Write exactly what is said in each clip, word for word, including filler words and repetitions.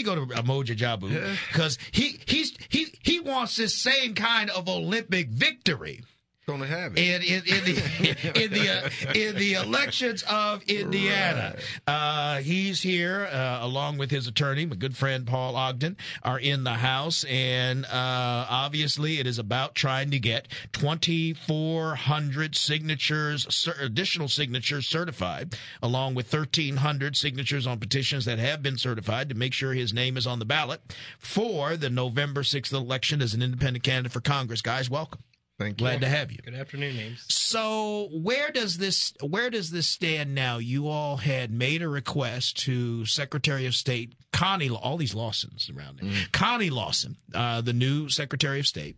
me go to Umoja Jabu, because he he's he he wants this same kind of Olympic victory. Gonna have it in in, in the in the uh, in the elections of Indiana. Right. Uh, he's here uh, along with his attorney, my good friend Paul Ogden, are in the House, and uh, obviously it is about trying to get twenty-four hundred signatures, cer- additional signatures certified, along with thirteen hundred signatures on petitions that have been certified to make sure his name is on the ballot for the November sixth election as an independent candidate for Congress. Guys, welcome. Thank you. Glad to have you. Good afternoon, Ames. So where does this where does this stand now? You all had made a request to Secretary of State Connie, all these Lawsons around there, mm. Connie Lawson, uh, the new Secretary of State,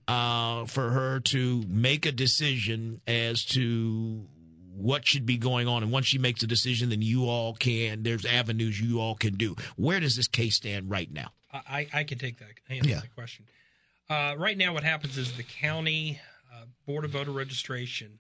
uh, for her to make a decision as to what should be going on. And once she makes a decision, then you all can, there's avenues you all can do. Where does this case stand right now? I, I can take that, answer yeah. that question. Uh, right now, what happens is the county uh, Board of Voter Registration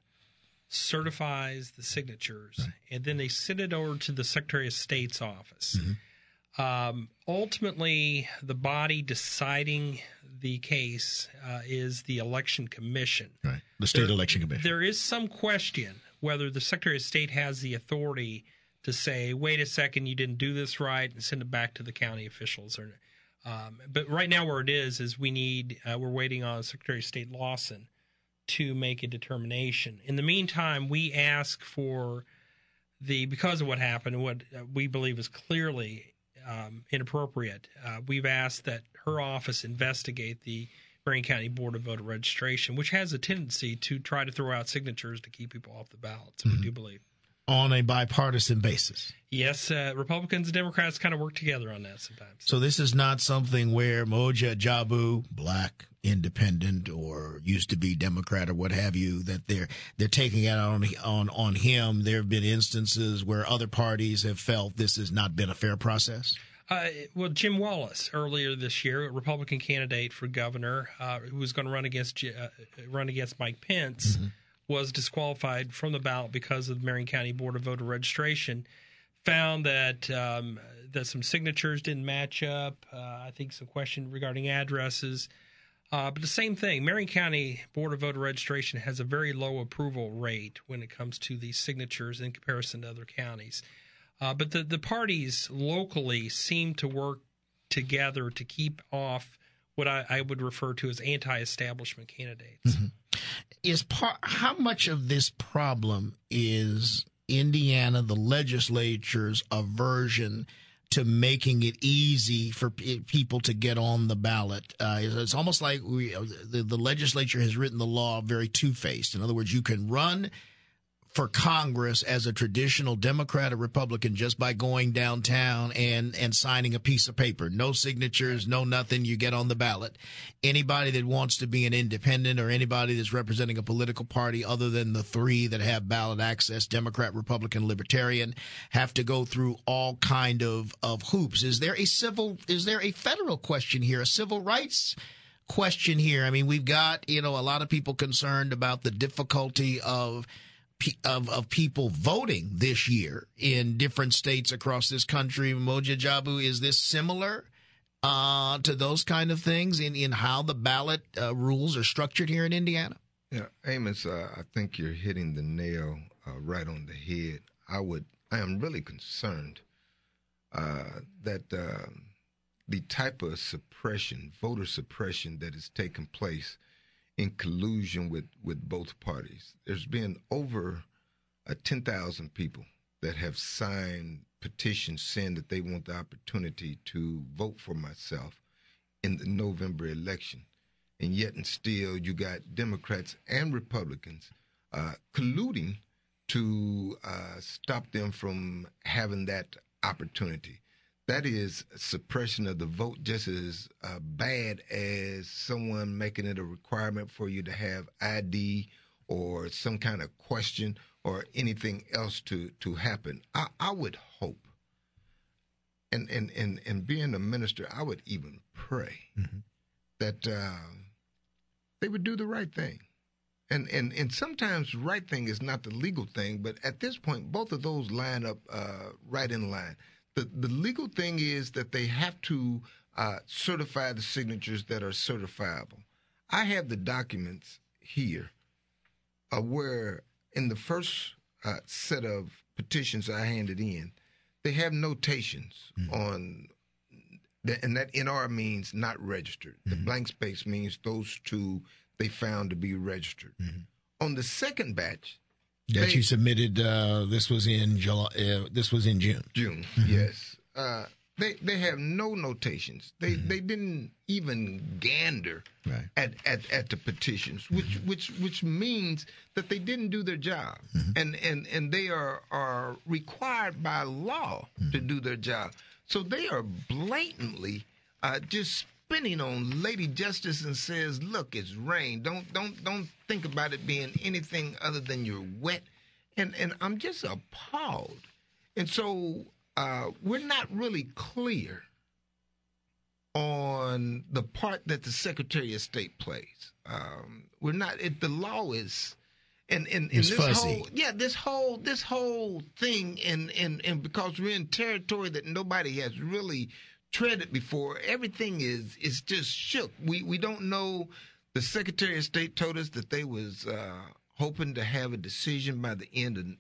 certifies the signatures, right. and then they send it over to the Secretary of State's office. Mm-hmm. Um, ultimately, the body deciding the case uh, is the Election Commission. Right, the State there, Election Commission. There is some question whether the Secretary of State has the authority to say, wait a second, you didn't do this right, and send it back to the county officials or not. Um, but right now where it is, is we need, uh, we're waiting on Secretary of State Lawson to make a determination. In the meantime, we ask for the, because of what happened and what we believe is clearly um, inappropriate, uh, we've asked that her office investigate the Marion County Board of Voter Registration, which has a tendency to try to throw out signatures to keep people off the ballot. So mm-hmm. we do believe. On a bipartisan basis. Yes, uh, Republicans and Democrats kind of work together on that sometimes. So this is not something where Umoja Jabu, black, independent, or used to be Democrat or what have you, that they're they're taking it on on on him. There have been instances where other parties have felt this has not been a fair process. Uh, well, Jim Wallace earlier this year, a Republican candidate for governor, uh, who was going to run against uh, run against Mike Pence. Mm-hmm. was disqualified from the ballot because of the Marion County Board of Voter Registration, found that um, that some signatures didn't match up. Uh, I think some question regarding addresses. Uh, but the same thing, Marion County Board of Voter Registration has a very low approval rate when it comes to these signatures in comparison to other counties. Uh, but the, the parties locally seem to work together to keep off what I, I would refer to as anti-establishment candidates. Mm-hmm. Is part how much of this problem is Indiana, the legislature's aversion to making it easy for p- people to get on the ballot? Uh, it's, it's almost like we the, the legislature has written the law very two-faced. In other words, you can run for Congress as a traditional Democrat or Republican just by going downtown and, and signing a piece of paper. No signatures, no nothing. You get on the ballot. Anybody that wants to be an independent or anybody that's representing a political party other than the three that have ballot access, Democrat, Republican, Libertarian, have to go through all kind of, of hoops. Is there a civil, is there a federal question here, a civil rights question here? I mean, we've got, you know, a lot of people concerned about the difficulty of Of, of people voting this year in different states across this country. Umoja Jabu, is this similar uh, to those kind of things in, in how the ballot uh, rules are structured here in Indiana? Yeah, Amos, uh, I think you're hitting the nail uh, right on the head. I would, I am really concerned uh, that uh, the type of suppression, voter suppression that is taking place in collusion with, with both parties. There's been over uh, ten thousand people that have signed petitions saying that they want the opportunity to vote for myself in the November election. And yet and still you got Democrats and Republicans uh, colluding to uh, stop them from having that opportunity. That is suppression of the vote, just as uh, bad as someone making it a requirement for you to have I D or some kind of question or anything else to, to happen. I, I would hope, and, and, and, and being a minister, I would even pray mm-hmm. that uh, they would do the right thing. And, and and sometimes right thing is not the legal thing, but at this point, both of those line up uh, right in line. the, the legal thing is that they have to uh, certify the signatures that are certifiable. I have the documents here uh, where in the first uh, set of petitions I handed in, they have notations mm-hmm. on, the, and that N R means not registered. Mm-hmm. The blank space means those two they found to be registered. Mm-hmm. On the second batch, that they, you submitted, uh, this was in July. Uh, this was in June. June, mm-hmm. yes. Uh, they they have no notations. They mm-hmm. they didn't even gander right. at, at, at the petitions, which mm-hmm. which which means that they didn't do their job, mm-hmm. and, and and they are are required by law mm-hmm. to do their job. So they are blatantly uh, just spinning on Lady Justice and says, "Look, it's rain. Don't don't don't think about it being anything other than you're wet," and and I'm just appalled, and so. Uh, we're not really clear on the part that the Secretary of State plays. Um, we're not. It, the law is, and and, and this fuzzy. whole yeah, this whole this whole thing, and, and and because we're in territory that nobody has really treaded before, everything is is just shook. We we don't know. The Secretary of State told us that they was uh, hoping to have a decision by the end of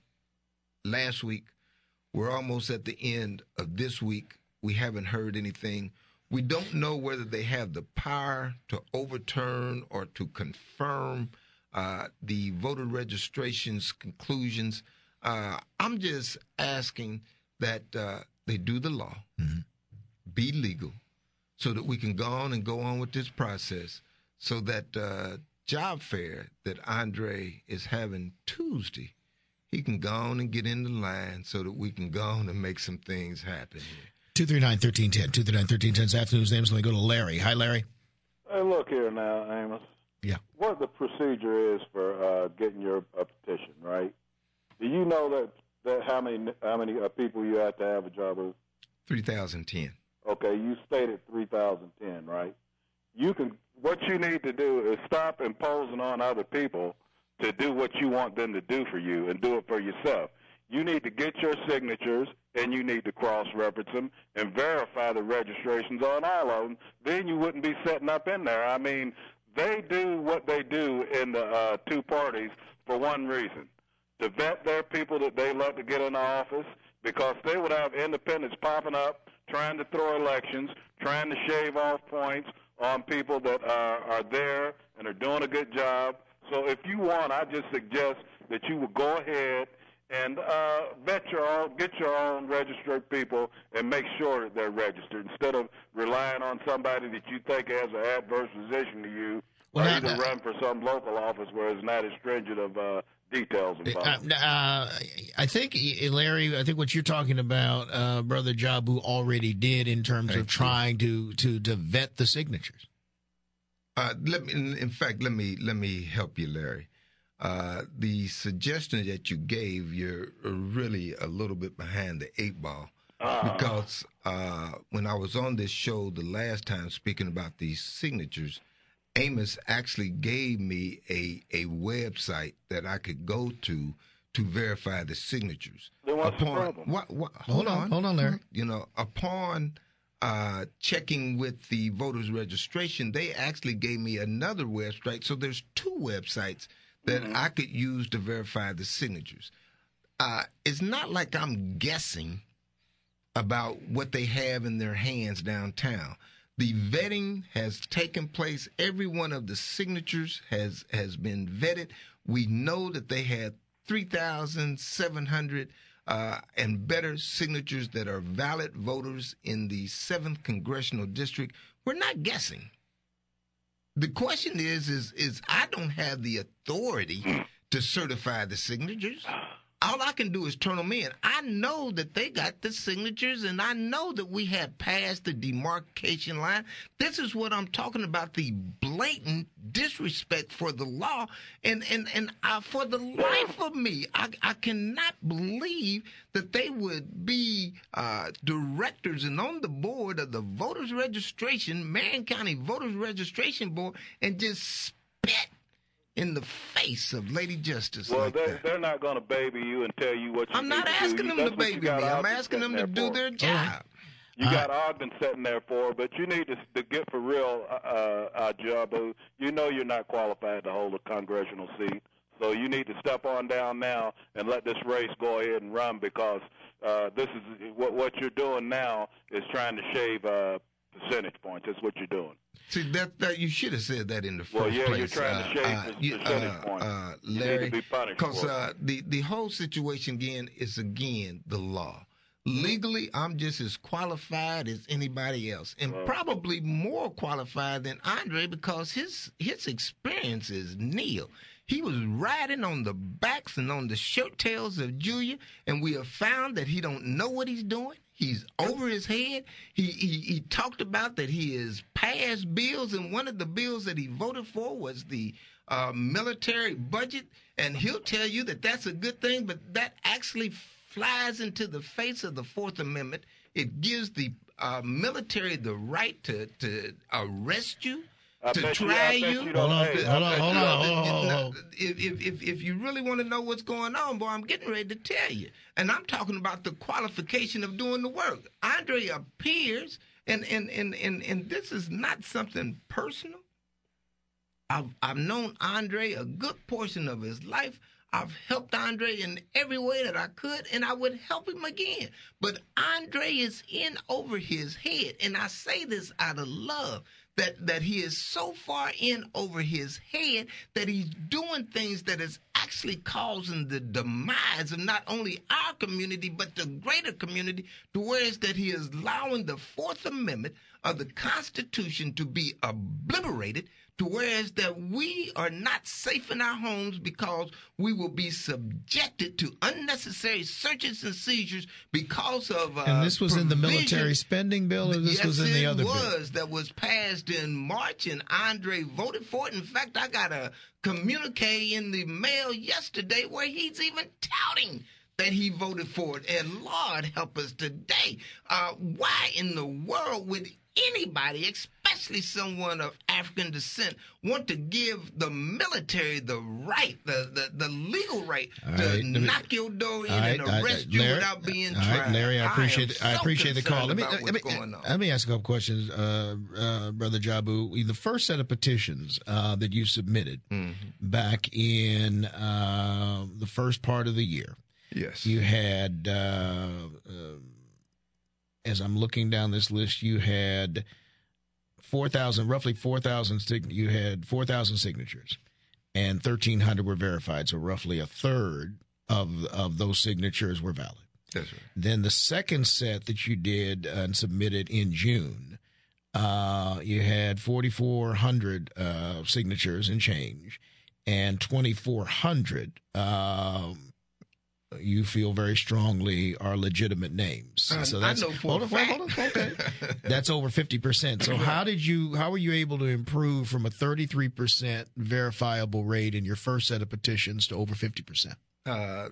last week. We're almost at the end of this week. We haven't heard anything. We don't know whether they have the power to overturn or to confirm uh, the voter registration's conclusions. Uh, I'm just asking that uh, they do the law, mm-hmm. be legal, so that we can go on and go on with this process, so that uh, job fair that Andre is having Tuesday, he can go on and get in the line so that we can go on and make some things happen here. two three nine, one three one zero. two three nine, one three one zero this afternoon's names. Let me go to Larry. Hi, Larry. Hey, look here now, Amos. Yeah. What the procedure is for uh, getting your uh, petition, right? Do you know that, that how many how many uh, people you have to have a job with? three thousand ten. Okay, you stated three thousand ten, right? You can. What you need to do is stop imposing on other people to do what you want them to do for you and do it for yourself. You need to get your signatures, and you need to cross-reference them and verify the registrations on all of them. Then you wouldn't be setting up in there. I mean, they do what they do in the uh, two parties for one reason, to vet their people that they love to get in office, because they would have independents popping up, trying to throw elections, trying to shave off points on people that are, are there and are doing a good job. So if you want, I just suggest that you would go ahead and uh, vet your own, get your own registered people and make sure that they're registered instead of relying on somebody that you think has an adverse position to you, well, or either uh, run for some local office where it's not as stringent of uh, details involved. Uh, uh, I think, Larry, I think what you're talking about, uh, Brother Jabu already did in terms Thank of you. trying to, to, to vet the signatures. Uh, let me, in fact, let me let me help you, Larry. Uh, the suggestion that you gave, you're really a little bit behind the eight ball, uh. because uh, when I was on this show the last time speaking about these signatures, Amos actually gave me a a website that I could go to to verify the signatures. Then what's upon, the problem? What, what, hold, hold on, hold on, Larry. You know, upon Uh, checking with the voters registration, they actually gave me another website. So there's two websites that mm-hmm. I could use to verify the signatures. Uh, it's not like I'm guessing about what they have in their hands downtown. The vetting has taken place. Every one of the signatures has, has been vetted. We know that they had three thousand seven hundred Uh, and better signatures that are valid voters in the seventh Congressional District. We're not guessing. The question is, is, is I don't have the authority to certify the signatures. All I can do is turn them in. I know that they got the signatures, and I know that we have passed the demarcation line. This is what I'm talking about, the blatant disrespect for the law. And, and, and I, for the life of me, I, I cannot believe that they would be uh, directors and on the board of the voters registration, Marion County Voters Registration Board, and just spit in the face of Lady Justice Well, like they're, that. they're not going to baby you and tell you what you I'm need not to asking do. them That's to what you baby got me. I'm Ogden asking them sitting to there do for. their job. You All got right. Ogden sitting there for, but you need to, to get for real, uh, uh, Jabu. You know you're not qualified to hold a congressional seat, so you need to step on down now and let this race go ahead and run, because uh, this is what what you're doing now is trying to shave uh, percentage points. That's what you're doing. See, that, that you should have said that in the first Well, yeah, place. you're trying to shave uh, the you- percentage uh, points. uh, You Larry, need to be punished because for it. uh, the, the whole situation, again, is, again, the law. Legally, I'm just as qualified as anybody else, and Well- probably more qualified than Andre, because his his experience is nil. He was riding on the backs and on the shirt tails of Julia, and we have found that he don't know what he's doing. He's over his head. He, he he talked about that he has passed bills, and one of the bills that he voted for was the uh, military budget, and he'll tell you that that's a good thing, but that actually flies into the face of the Fourth Amendment. It gives the uh, military the right to, to arrest you, I to bet you- try I bet you. you don't- Hold on, hey, hold I on, bet hold you on, don't- hold on, hold on, Now, hold on. If, if, if, if you really want to know what's going on, boy, I'm getting ready to tell you. And I'm talking about the qualification of doing the work. Andre appears, and, and, and, and, and this is not something personal. I've, I've known Andre a good portion of his life. I've helped Andre in every way that I could, and I would help him again. But Andre is in over his head, and I say this out of love, that, that he is so far in over his head that he's doing things that is actually causing the demise of not only our community, but the greater community, to where it's that he is allowing the Fourth Amendment of the Constitution to be obliterated, to whereas that we are not safe in our homes because we will be subjected to unnecessary searches and seizures because of uh, And this was in the provision- military spending bill, or this yes, was in the it other was. That was passed in March, and Andre voted for it. In fact, I got a communique in the mail yesterday where he's even touting that he voted for it. And Lord help us today. Uh, why in the world would anybody, especially someone of African descent, want to give the military the right, the, the, the legal right All to right, let me- knock your door in All right, and I- I- arrest you Larry- without being all right, tried? Larry, I appreciate am it. I so appreciate the call. Let me, concerned let about me, what's going on. let me ask a couple questions, uh, uh, Brother Jabu. The first set of petitions uh, that you submitted Mm-hmm. back in uh, the first part of the year, Yes. you had, uh, uh, as I'm looking down this list, you had four thousand, roughly four thousand, sig- you had four thousand signatures, and thirteen hundred were verified. So roughly a third of of those signatures were valid. That's right. Then the second set that you did uh, and submitted in June, uh, you had forty-four hundred uh, signatures and change, and twenty-four hundred um, you feel very strongly are legitimate names. I- so I that's know for hold a on, hold on, fact. hold on, okay. That's over fifty percent. So how did you how were you able to improve from a thirty-three percent verifiable rate in your first set of petitions to over fifty percent? Uh,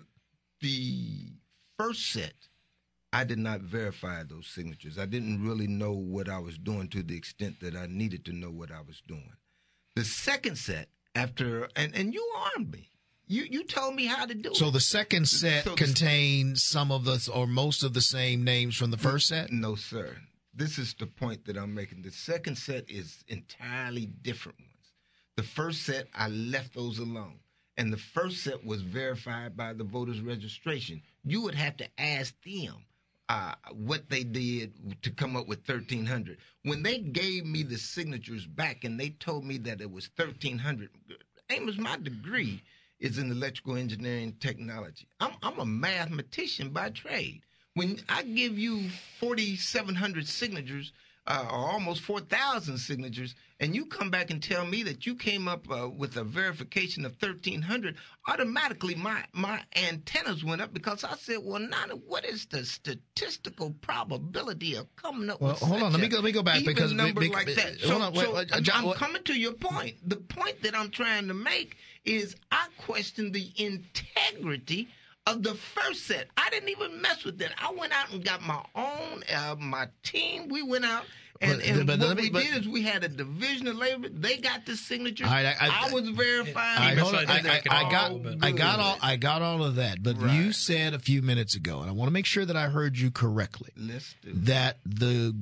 the first set, I did not verify those signatures. I didn't really know what I was doing to the extent that I needed to know what I was doing. The second set, after, and, and you armed me. You you told me how to do So it. the second set So the- contained some of the or most of the same names from the first set? No, sir. This is the point that I'm making. The second set is entirely different ones. The first set, I left those alone. And the first set was verified by the voters' registration. You would have to ask them uh, what they did to come up with thirteen hundred. When they gave me the signatures back and they told me that it was thirteen hundred, Amos, my degree is in electrical engineering technology. I'm, I'm a mathematician by trade. When I give you forty-seven hundred signatures, uh, or almost four thousand signatures, and you come back and tell me that you came up uh, with a verification of thirteen hundred, automatically my, my antennas went up because I said, well, Nana, what is the statistical probability of coming up Well, with hold such on. Let me a go. Let me go back even because number be- like be- that? hold So, on, wait, so wait, I'm John, what- coming to your point. The point that I'm trying to make is I question the integrity of the first set. I didn't even mess with that. I went out and got my own, uh, my team. We went out And, But- and but what let me- we but- did is we had a division of labor. They got the signature. All right, I- I, I- was verifying. I, He hold on, I, decided I, to I make it got, all, but- I got all, I got all of that. But Right. you said a few minutes ago, and I want to make sure that I heard you correctly, Let's do that the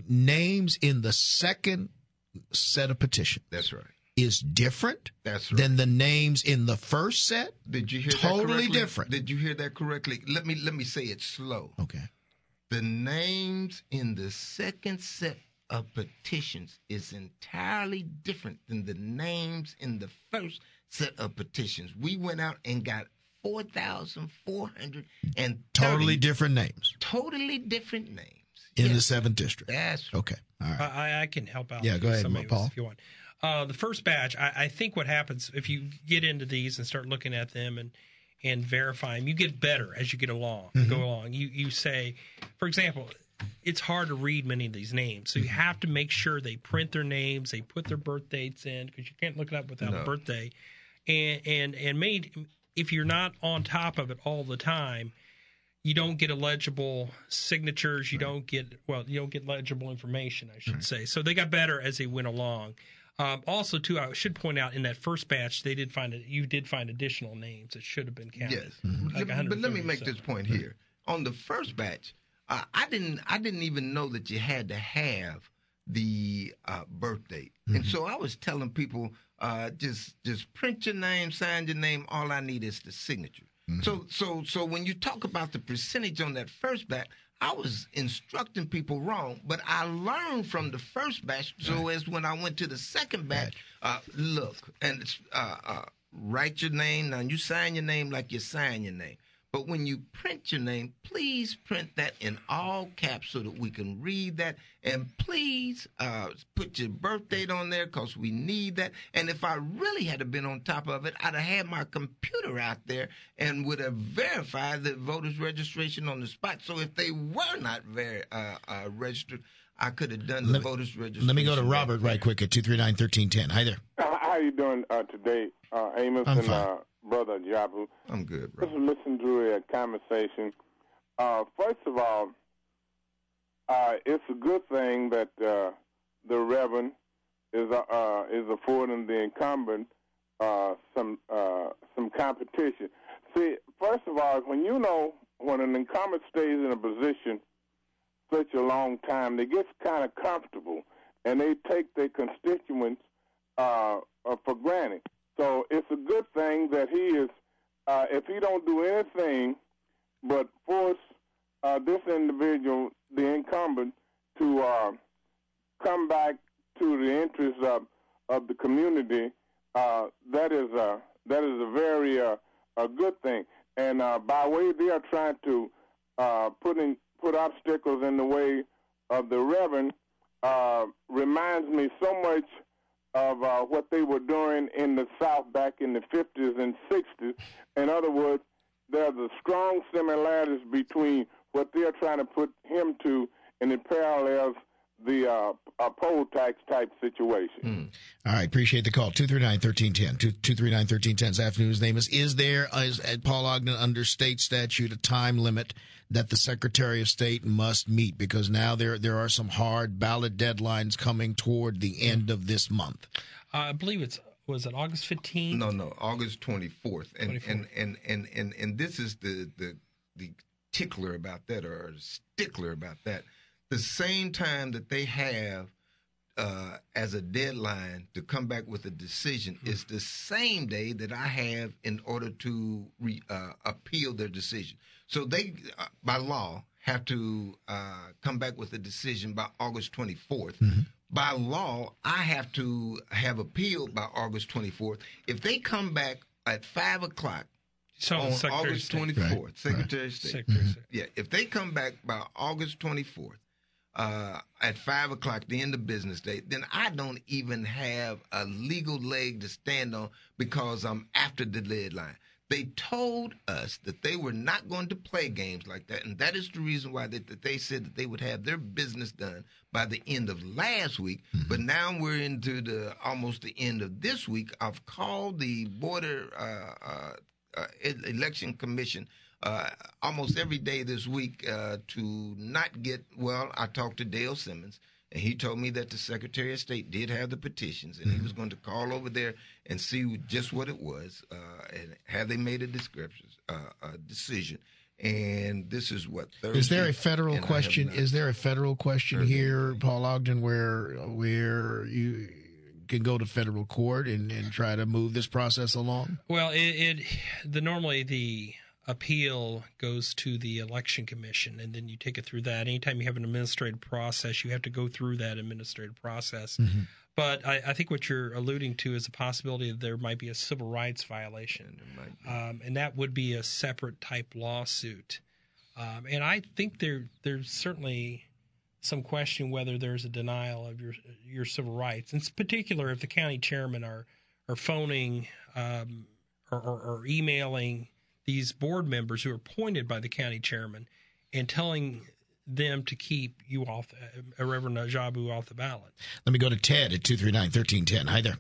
names in the second set of petition That's right. is different That's right. than the names in the first set. Did you hear that Totally correctly? different. Did you hear that correctly? Let me let me say it slow. Okay. The names in the second set of petitions is entirely different than the names in the first set of petitions. We went out and got four thousand four hundred and Totally different names totally different names in Yes. the seventh district. That's Okay. All right. I, I can help out. Yeah, go ahead, some of Paul. this if you want. Uh, the first batch, I, I think what happens if you get into these and start looking at them and and verify them, you get better as you get along, Mm-hmm. go along. You you say, for example, it's hard to read many of these names, so you have to make sure they print their names, they put their birth dates in because you can't look it up without No. a birthday, and and and made if you're not on top of it all the time. You don't get illegible signatures. You don't get well. You don't get legible information, I should Right. say. So they got better as they went along. Um, also, too, I should point out in that first batch, they did find it. You did find additional names that should have been counted. Yes, Like Let- but let me one hundred thirty make or this so. point here. On the first batch, uh, I didn't I didn't even know that you had to have the uh, birth date, and so I was telling people uh, just just print your name, sign your name. All I need is the signature. So so so when you talk about the percentage on that first batch, I was instructing people wrong, but I learned from the first batch. So as when I went to the second batch, uh, look and it's, uh, uh, write your name. Now you sign your name like you sign your name. But when you print your name, please print that in all caps so that we can read that. And please uh, put your birth date on there because we need that. And if I really had been on top of it, I'd have had my computer out there and would have verified the voters' registration on the spot. So if they were not very uh, uh, registered, I could have done the Let- voters' registration. Let me go to Robert right right quick at two three nine, one three one zero. Hi there. Uh, How you doing uh, today, uh, Amos I'm and fine. uh, Brother Jabu? I'm good, Just bro. listen to a conversation. Uh, first of all, uh, it's a good thing that uh, the Reverend is uh, uh, is affording the incumbent uh, some uh, some competition. See, first of all, when you know when an incumbent stays in a position such a long time, they get kind of comfortable and they take their constituents uh, uh, for granted. So it's a good thing that he is, uh, if he don't do anything but force uh, this individual, the incumbent, to uh, come back to the interests of, of the community, uh, that is a, that is a very uh, a good thing. And uh, by way they are trying to uh, put, in, put obstacles in the way of the Reverend, uh, reminds me so much of uh, what they were doing in the South back in the fifties and sixties. In other words, there's a strong similarities between what they're trying to put him to, and it parallels the uh, uh, poll tax type situation. All right, appreciate the call. two three nine, one three one zero. two three nine, one three one zero this afternoon's name is, is there, is, uh, Paul Ogden, under state statute, a time limit that the Secretary of State must meet? Because now there there are some hard ballot deadlines coming toward the end of this month. Uh, I believe it's was it August fifteenth? No, no, August twenty-fourth. And, twenty-fourth. and, and, and, and, and this is the, the, the tickler about that, or stickler about that. The same time that they have uh, as a deadline to come back with a decision mm-hmm. is the same day that I have in order to re, uh, appeal their decision. So they, uh, by law, have to uh, come back with a decision by August twenty-fourth. Mm-hmm. By law, I have to have appealed by August twenty-fourth. If they come back at five o'clock So on Secretary of August State. twenty-fourth, Right. Secretary Right. of State. Secretary of State. Yeah, if they come back by August twenty-fourth uh, at five o'clock, the end of business day, then I don't even have a legal leg to stand on because I'm after the deadline. They told us that they were not going to play games like that, and that is the reason why they, that they said that they would have their business done by the end of last week. Mm-hmm. But now we're into the almost the end of this week. I've called the Border uh, uh, uh, Election Commission uh, almost every day this week uh, to not get, well, I talked to Dale Simmons, And he told me that the Secretary of State did have the petitions, and mm-hmm. he was going to call over there and see just what it was, uh, and have they made a description, uh, a decision. And this is what Thursday. Is there a federal question? Is there a federal question Thursday. here, Paul Ogden, where where you can go to federal court and, and try to move this process along? Well, it, it the normally the appeal goes to the election commission, and then you take it through that. Anytime you have an administrative process, you have to go through that administrative process. Mm-hmm. But I, I think what you're alluding to is a possibility that there might be a civil rights violation, um, and that would be a separate type lawsuit. Um, and I think there there's certainly some question whether there's a denial of your your civil rights, in particular if the county chairmen are are phoning um, or, or, or emailing these board members who are appointed by the county chairman and telling them to keep you off, uh, Reverend Ajabu off the ballot. Let me go to Ted at two three nine, one three one zero. Hi there.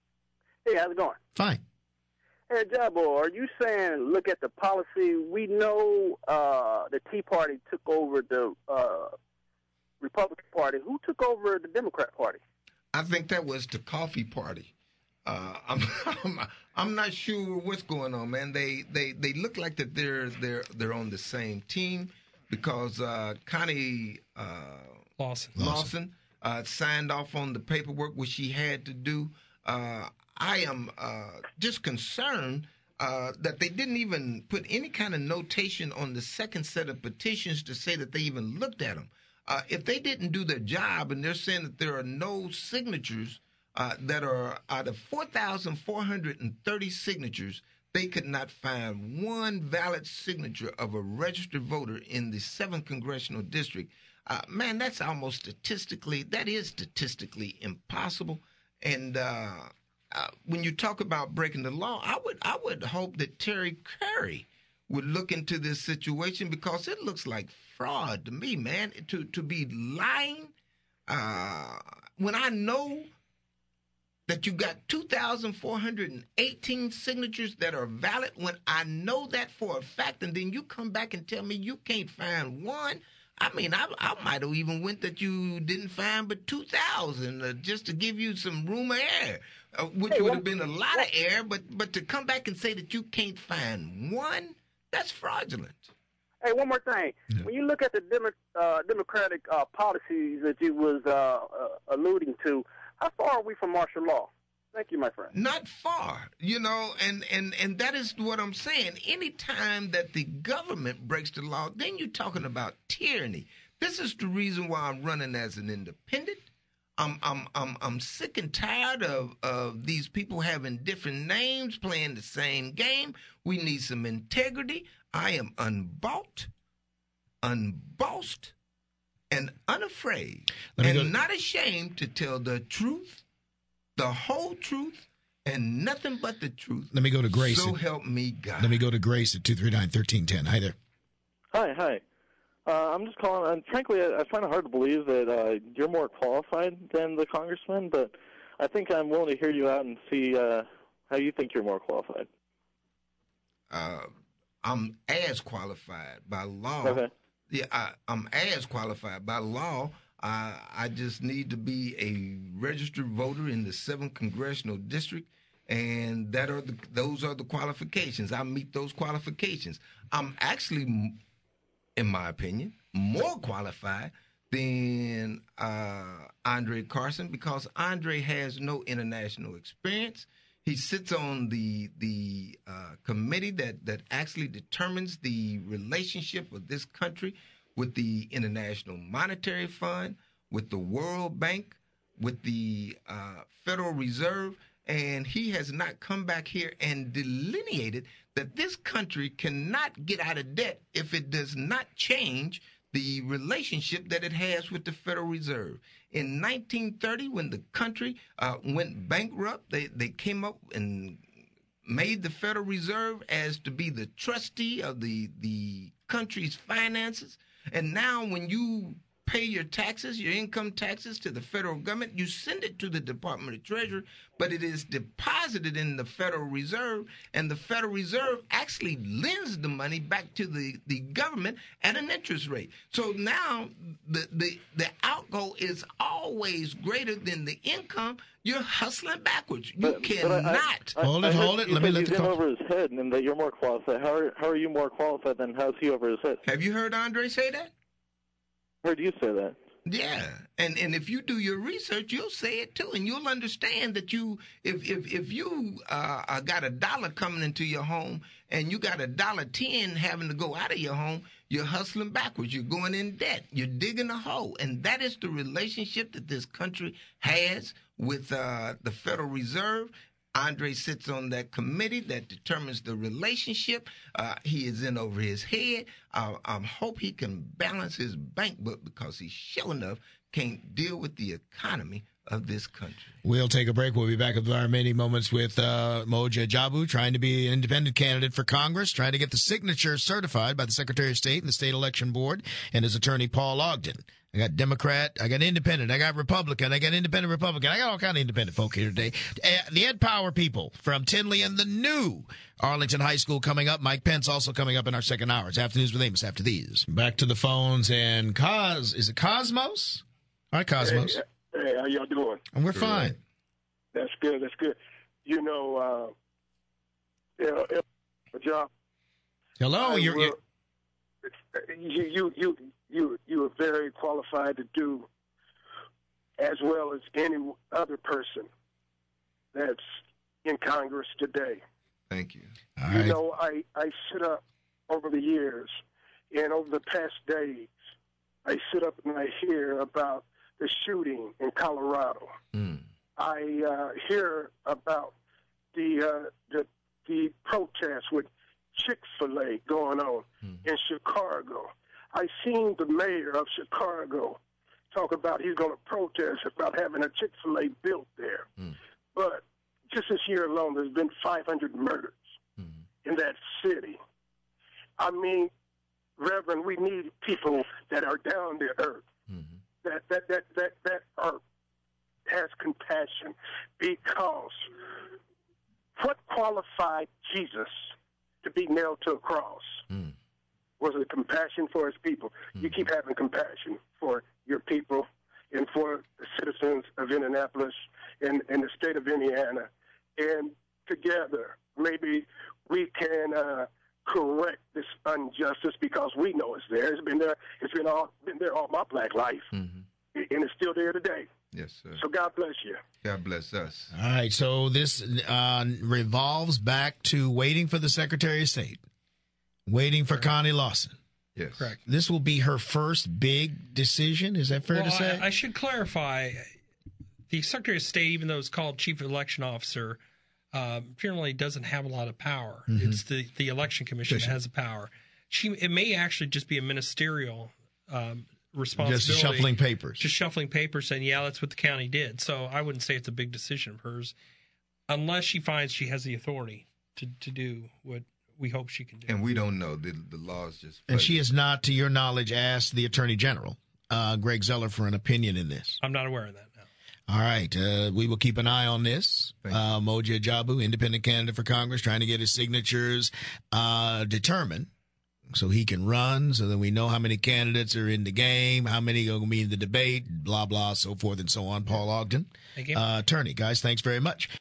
Hey, how's it going? Fine. Hey, Ajabu, are you saying look at the policy? We know uh, the Tea Party took over the uh, Republican Party. Who took over the Democrat Party? I think that was the Coffee Party. Uh, I'm, I'm I'm not sure what's going on, man. They they, they look like that they're they're they're on the same team because uh, Connie uh, Lawson Lawson uh, signed off on the paperwork which she had to do. Uh, I am uh, just concerned uh, that they didn't even put any kind of notation on the second set of petitions to say that they even looked at them. Uh, if they didn't do their job and they're saying that there are no signatures. Uh, that are out of four thousand four hundred thirty signatures, they could not find one valid signature of a registered voter in the seventh Congressional District. Uh, man, that's almost statistically, that is statistically impossible. And uh, uh, when you talk about breaking the law, I would I would hope that Terry Curry would look into this situation because it looks like fraud to me, man, to, to be lying uh, when I know that you got two thousand four hundred eighteen signatures that are valid when I know that for a fact, and then you come back and tell me you can't find one. I mean, I, I might have even went that you didn't find but two thousand uh, just to give you some room of air, uh, which hey, would have been a lot what? of air, but, but to come back and say that you can't find one, that's fraudulent. Hey, one more thing. Yeah. When you look at the Demo- uh, Democratic uh, policies that you was uh, uh, alluding to, how far are we from martial law? Thank you, my friend. Not far, you know, and, and, and that is what I'm saying. Anytime that the government breaks the law, then you're talking about tyranny. This is the reason why I'm running as an independent. I'm I'm I'm I'm sick and tired of, of these people having different names, playing the same game. We need some integrity. I am unbought, unbossed, and unafraid, and go. not ashamed to tell the truth, the whole truth, and nothing but the truth. Let me go to Grace. So help me God. Let me go to Grace at two three nine, one three one zero. Hi there. Hi, hi. Uh, I'm just calling, and frankly, I, I find it hard to believe that uh, you're more qualified than the congressman, but I think I'm willing to hear you out and see uh, how you think you're more qualified. Uh, I'm as qualified by law. Okay. Yeah, I, I'm as qualified by law. Uh, I just need to be a registered voter in the seventh Congressional District, and that are the, those are the qualifications. I meet those qualifications. I'm actually, in my opinion, more qualified than uh, Andre Carson because Andre has no international experience. He sits on the the uh, committee that, that actually determines the relationship of this country with the International Monetary Fund, with the World Bank, with the uh, Federal Reserve, and he has not come back here and delineated that this country cannot get out of debt if it does not change the relationship that it has with the Federal Reserve. In nineteen thirty, when the country uh, went bankrupt, they, they came up and made the Federal Reserve as to be the trustee of the, the country's finances. And now when you pay your taxes, your income taxes to the federal government. You send it to the Department of Treasury, but it is deposited in the Federal Reserve, and the Federal Reserve actually lends the money back to the, the government at an interest rate. So now the, the, the outgo is always greater than the income. You're hustling backwards. You But- but cannot. I, I, Hold I it, heard hold it. you Let me said let he's the in call- over his head, and that you're more qualified. How are, how are you more qualified than how's he over his head? Have you heard Andre say that? Heard you say that. Yeah, and and if you do your research, you'll say it too, and you'll understand that you, if if if you uh, got a dollar coming into your home and you got a dollar ten having to go out of your home, you're hustling backwards. You're going in debt. You're digging a hole, and that is the relationship that this country has with uh, the Federal Reserve. Andre sits on that committee that determines the relationship. Uh, he is in over his head. I um, hope he can balance his bank book because he sure enough can't deal with the economy of this country. We'll take a break. We'll be back with our remaining moments with uh, Moja Jabu, trying to be an independent candidate for Congress, trying to get the signature certified by the Secretary of State and the State Election Board, and his attorney, Paul Ogden. I got Democrat, I got Independent, I got Republican, I got Independent Republican, I got all kind of independent folk here today. Uh, the Ed Power people from Tinley and the new Arlington High School coming up. Mike Pence also coming up in our second hour. It's Afternoons with Amos after these. Back to the phones, and Cos, is it Cosmos? All right, Cosmos. Hey, hey, how y'all doing? And we're fine. That's good. That's good. You know, uh, you know, a job. Hello, I you're, will- you're you, you, you, you, you are very qualified to do, as well as any other person that's in Congress today. Thank you. all You right. know, I, I sit up over the years, and over the past days, I sit up and I hear about the shooting in Colorado. Mm. I uh, hear about the uh, the the protests with Chick-fil-A going on Mm. in Chicago. I seen the mayor of Chicago talk about he's going to protest about having a Chick-fil-A built there. Mm. But just this year alone, there's been five hundred murders Mm. in that city. I mean, Reverend, we need people that are down to earth, Mm. that that that that that are has compassion, because what qualified Jesus to be nailed to a cross? Mm. Was it compassion for his people? Mm. You keep having compassion for your people and for the citizens of Indianapolis and, and the state of Indiana. And together, maybe we can uh, correct this injustice, because we know it's there. It's been there. It's been all been there all my black life, Mm-hmm. and it's still there today. Yes, sir. So God bless you. God bless us. All right, so this uh, revolves back to waiting for the Secretary of State, waiting for Connie Lawson. Yes. Correct. This will be her first big decision. Is that fair well, to say? I, I should clarify. The Secretary of State, even though it's called Chief Election Officer, um, generally doesn't have a lot of power. Mm-hmm. It's the, the Election Commission that Commission. has the power. She it may actually just be a ministerial um, responsibility. Just shuffling papers. Just shuffling papers, saying, yeah, that's what the county did. So I wouldn't say it's a big decision of hers, unless she finds she has the authority to, to do what we hope she can do. And we don't know. The, the law is just. And she fuzzy. has not, to your knowledge, asked the Attorney General, uh, Greg Zeller, for an opinion in this. I'm not aware of that now. All right. Uh, we will keep an eye on this. Thank you. Uh, Moja Jabu, independent candidate for Congress, trying to get his signatures uh, determined so he can run, so that we know how many candidates are in the game, how many are going to be in the debate, blah, blah, so forth and so on. Paul Ogden, Thank you. uh, attorney. Guys, thanks very much.